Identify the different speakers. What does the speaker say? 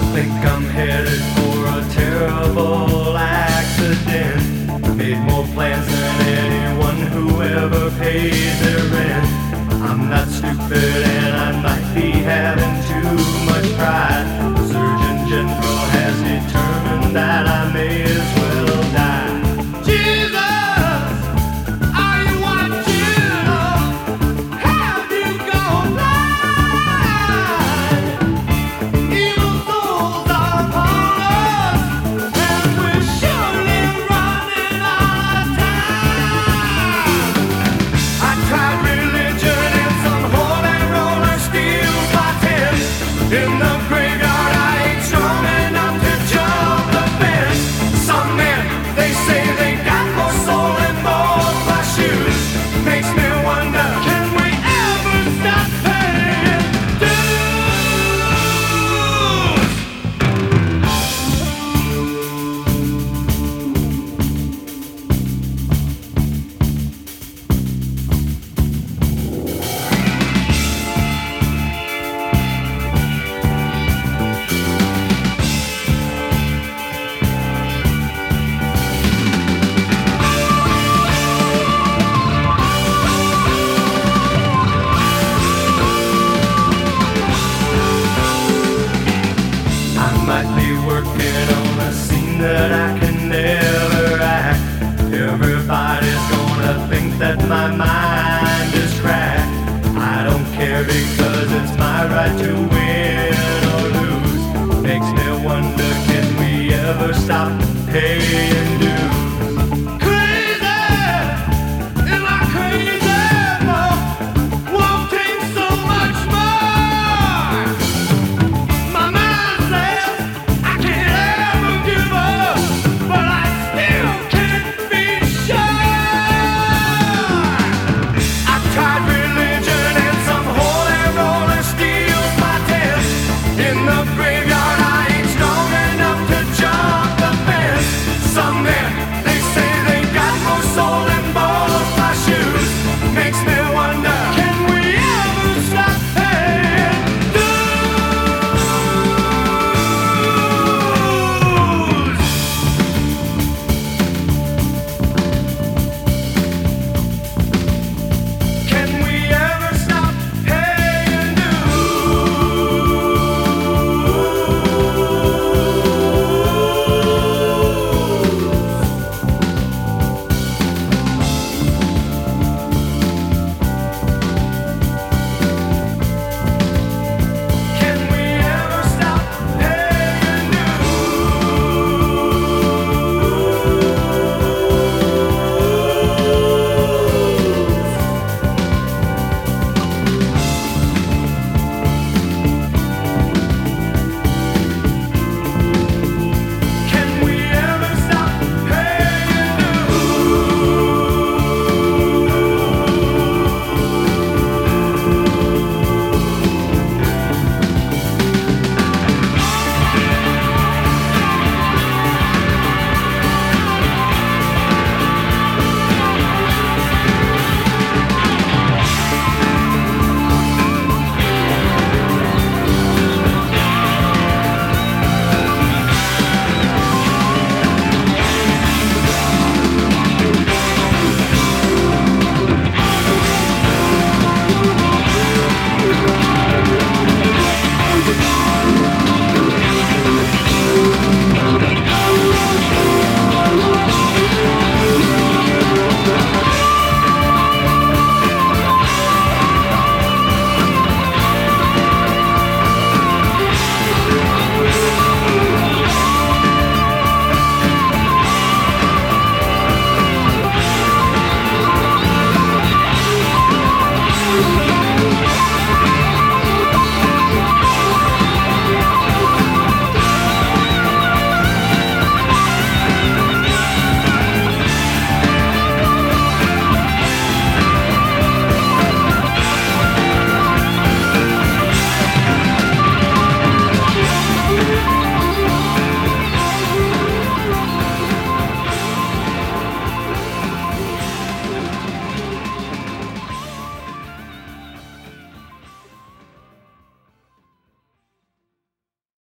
Speaker 1: think I'm headed for a terrible accident. Made more plans than anyone who ever pays their rent. I'm not stupid and I might be having too much pride. The Surgeon General has determined that I may as well die. Jesus, are you watching? Have you gone blind? Evil souls are upon us, and we're surely running out of time. I tried religion and some holy roller steals my tent. In the graveyard I ain't strong enough to jump the fence. Some men, they say they got more soul than both my shoes. Makes me wonder, can we ever stop paying dues? I might be working on a scene that I can never act. Everybody's gonna think that my mind is cracked. I don't care because it's my right to win or lose. Makes me wonder, can we ever stop paying